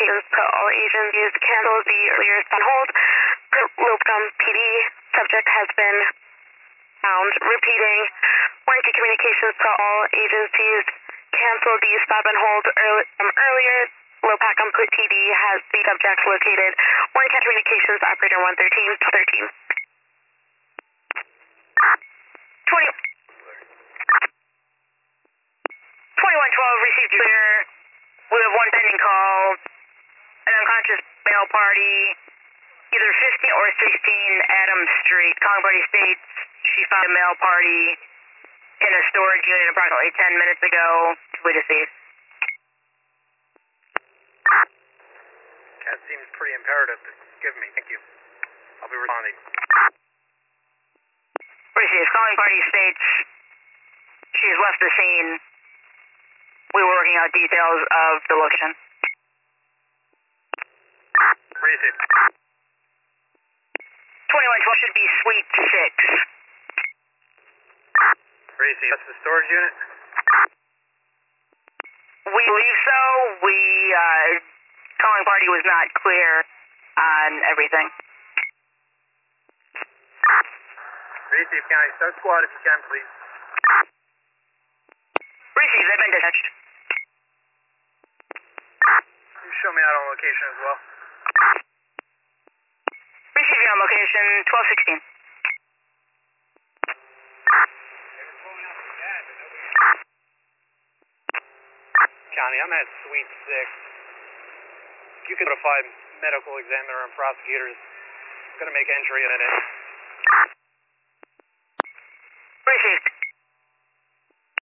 communications to all agents used to cancel the earlier on hold. Lopecom PD subject has been found. Repeating, warranty communications to all agencies cancel the stop and hold earlier. Lopecom PD has the subject located. Warranty communications operator 113 20. 2112 received clear. We have one pending call. An unconscious male party, either 15 or 16 Adams Street. Calling party states she found a male party in a storage unit approximately 10 minutes ago. We deceased. That seems pretty imperative to give me. Thank you. I'll be responding. Received. Calling party states she's left the scene. We were working out details of the location. Received. 2112 should be suite 6. Received. That's the storage unit? We believe so. Calling party was not clear on everything. Received. County Start Squad if you can, please. Received. They've been dispatched. Can you show me out on location as well? Receiving on location 1216. County, I'm at suite 6. If you could notify medical examiner and prosecutors, I'm going to make entry in it.